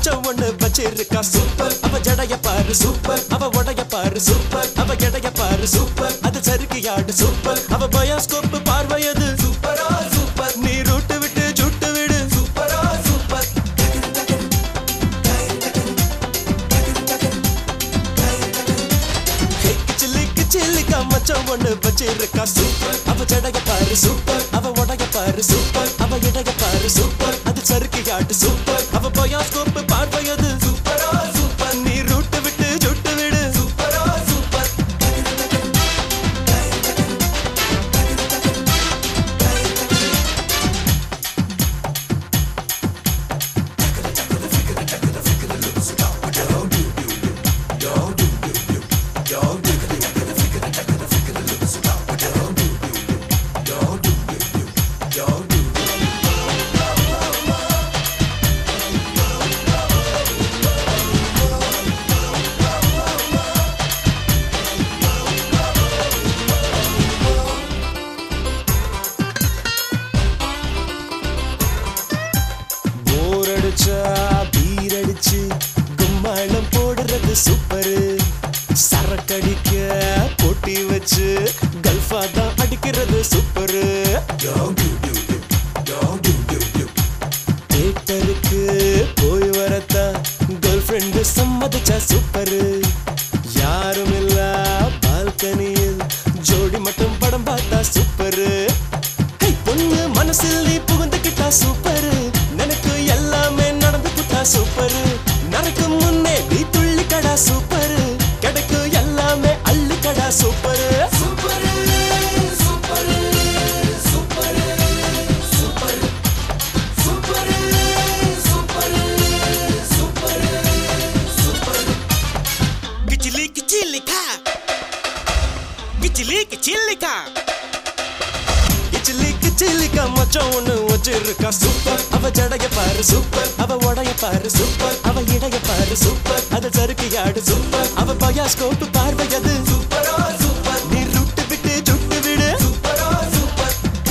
மச்சம் ஒண்ணு வச்சிருக்கா சூப்பர் அவ ஜடைய பாரு சூப்பர் அவ உடைய பாரு சூப்பர் அவ எடைய பாரு சூப்பர் அது சறுக்கியாடு சூப்பர் அவ பயோஸ்கோப் பார்வையது சூப்பரா சூப்பர் நீ ரூட்டு விட்டு ஜுட்டு விடு சூப்பரா சூப்பர் கிச்சிலிக்கா மச்சம் ஒண்ணு வச்சிருக்கா சூப்பர் அவ ஜடைய பாரு சூப்பர் அவ உடைய பாரு சூப்பர் அவ எடைய பாரு சூப்பர் அது சறுக்கியாடு சூப்பர் அவ பயோஸ்கோப் பார்வையது சூப்பரா சூப்பர் நீ ரூட்டு விட்டு ஜுட்டு விடு சூப்பரா சூப்பர் பீரடிச்சு கும்மாளம் போடுறது சூப்பரு சரக்கடிக்க போட்டி வச்சு கல்ஃபா தான் அடிக்கிறது சூப்பரு தியேட்டருக்கு போய் வரத்தா கேர்ள் ஃப்ரெண்டு சம்மதிச்சா சூப்பரு யாரும் இல்ல பால்கனியில் ஜோடி மட்டும் படம் பார்த்தா சூப்பரு பொண்ணு மனசில் நீ புகுந்துக்கிட்டா சூப்பரு எனக்கு எல்லாமே நடந்து புட்டா சூப்பரு நடக்கும் முன்னே நீ துள்ளிக்கடா சூப்பரு கிடைக்கும் எல்லாமே அள்ளிக்கடா super super super super super super super super super கிச்சிலிக்கா கிச்சிலிக்கா கிச்சிலிக்கா மச்சம் ஒண்ணு வச்சிருக்கா சூப்பர் அவ ஜடைய பாரு சூப்பர் அவ உடைய பாரு சூப்பர் அவ இடைய பாரு சூப்பர் அது சறுக்கியாடு சூப்பர் அவ பயாஸ்கோப் பார்வையது சூப்பரா சூப்பர் நீ ரூட்டு விட்டு ஜுட்டு விடு சூப்பரா சூப்பர்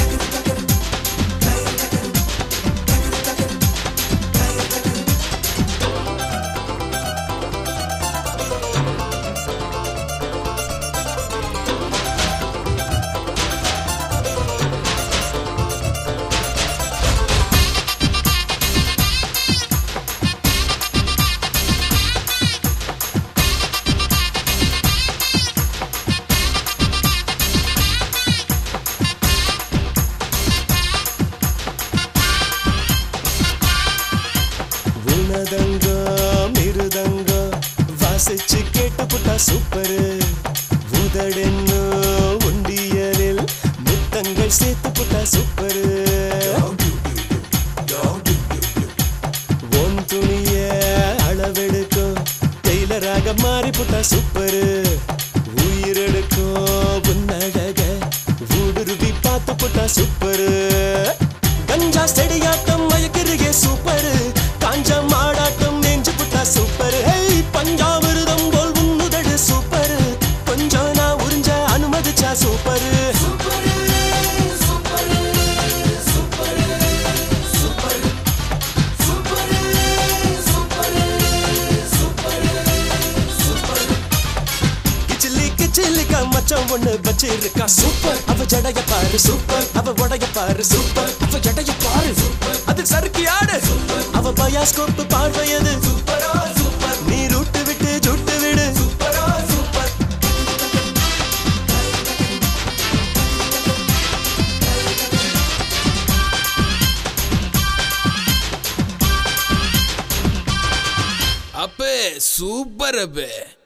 மிருதங்கோ வாசிச்சு கேட்டு புட்டா சூப்பரு உதடென்னு உண்டியலில் முத்தங்கள் சேர்த்து புட்டா சூப்பரு ஒன் துணிய அளவெடுக்கும் டெய்லராக மாறி புட்டா சூப்பரு உயிரெடுக்கும் உன்னழக ஊடுருவி பார்த்து புட்டா சூப்பரு கஞ்சா செடியாட்டம் மயக்கிறியே சூப்பரு காஞ்ச மாடாட்டம் நெஞ்சு புட்டா சூப்பரு பஞ்சாமிருதம் போல் உன்னுதடு சூப்பரு கொஞ்சம் நான் உறிஞ்ச அனுமதிச்சா super super super super super super super super super கிச்சிலிக்கா மச்சம் ஒண்ணு வச்சிருக்கா சூப்பர் அவ ஜடைய பாரு சூப்பர் அவ உடைய பாரு சூப்பர் அவ எடைய பாரு சூப்பர் அது சறுக்கியாடு அவ பயாஸ்கோப் பார்வையது சூப்பரா சூப்பர் நீ ரூட்டு விட்டு ஜுட்டு விடு சூப்பரா சூப்பர் அப்பே சூப்பர் அப்பே